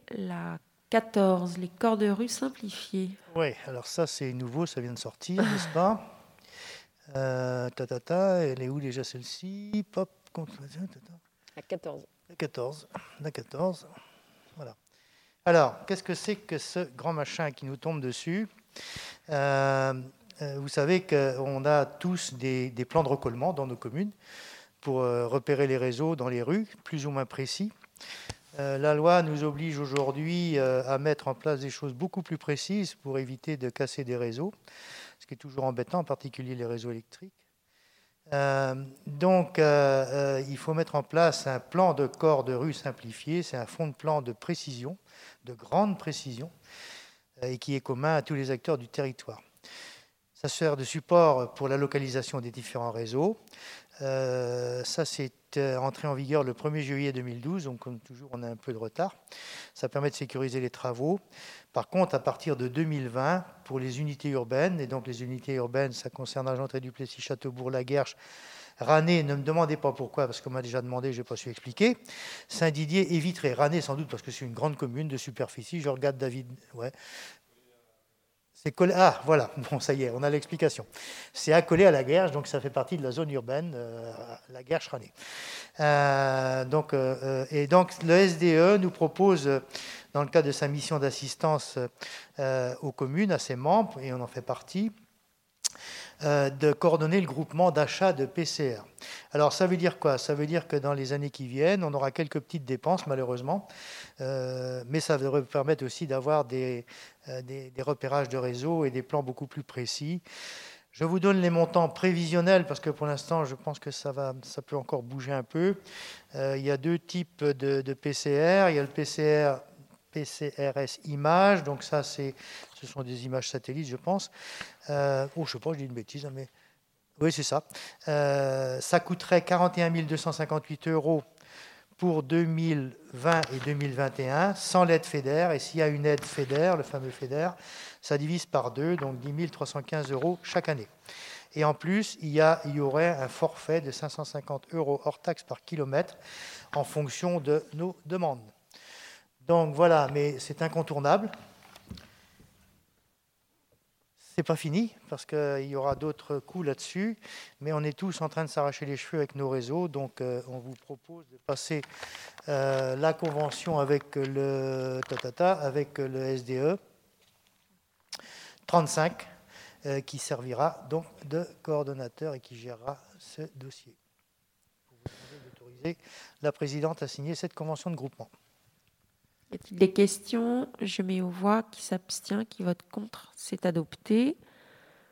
la 14, les corps de rue simplifiés. Oui, alors ça c'est nouveau, ça vient de sortir, n'est-ce pas? Elle est où déjà celle-ci? Pop, À 14. la 14, la 14, voilà. Alors, qu'est-ce que c'est que ce grand machin qui nous tombe dessus? Vous savez qu'on a tous des plans de recollement dans nos communes pour repérer les réseaux dans les rues, plus ou moins précis. La loi nous oblige aujourd'hui à mettre en place des choses beaucoup plus précises pour éviter de casser des réseaux, ce qui est toujours embêtant, en particulier les réseaux électriques. Il faut mettre en place un plan de corps de rue simplifié. C'est un fond de plan de précision, de grande précision, et qui est commun à tous les acteurs du territoire. Ça sert de support pour la localisation des différents réseaux. Ça, c'est entré en vigueur le 1er juillet 2012, donc comme toujours, on a un peu de retard. Ça permet de sécuriser les travaux. Par contre, à partir de 2020, pour les unités urbaines, et donc les unités urbaines, ça concerne Argentré-Duplessis, Châteaubourg, Laguerche, Ranné, ne me demandez pas pourquoi, parce qu'on m'a déjà demandé, je n'ai pas su expliquer. Saint-Didier et Vitré. Ranné, sans doute, parce que c'est une grande commune de superficie. Je regarde David. Ouais. C'est collé. Ah, voilà. Bon, ça y est, on a l'explication. C'est accolé à la Guerche, donc ça fait partie de la zone urbaine, la Guerche-Ranné. Donc, le SDE nous propose, dans le cadre de sa mission d'assistance aux communes, à ses membres, et on en fait partie, de coordonner le groupement d'achat de PCR. Alors ça veut dire quoi? Ça veut dire que dans les années qui viennent, on aura quelques petites dépenses malheureusement, mais ça devrait permettre aussi d'avoir des repérages de réseau et des plans beaucoup plus précis. Je vous donne les montants prévisionnels parce que pour l'instant, je pense que ça peut encore bouger un peu. Il y a deux types de PCR. Il y a le PCRS images, donc ça, ce sont des images satellites, je pense. Je ne sais pas, je dis une bêtise, mais oui, c'est ça. Ça coûterait 41 258 € pour 2020 et 2021, sans l'aide FEDER. Et s'il y a une aide FEDER, le fameux FEDER, ça divise par 2, donc 10 315 € chaque année. Et en plus, il y aurait un forfait de 550 € hors taxe par kilomètre en fonction de nos demandes. Donc voilà, mais c'est incontournable. C'est pas fini, parce qu'il y aura d'autres coûts là-dessus, mais on est tous en train de s'arracher les cheveux avec nos réseaux, donc on vous propose de passer la convention avec le SDE 35, qui servira donc de coordonnateur et qui gérera ce dossier. Pour vous demander d'autoriser la présidente à signer cette convention de groupement. Y a-t-il des questions? Je mets aux voix. Qui s'abstient, qui vote contre? C'est adopté.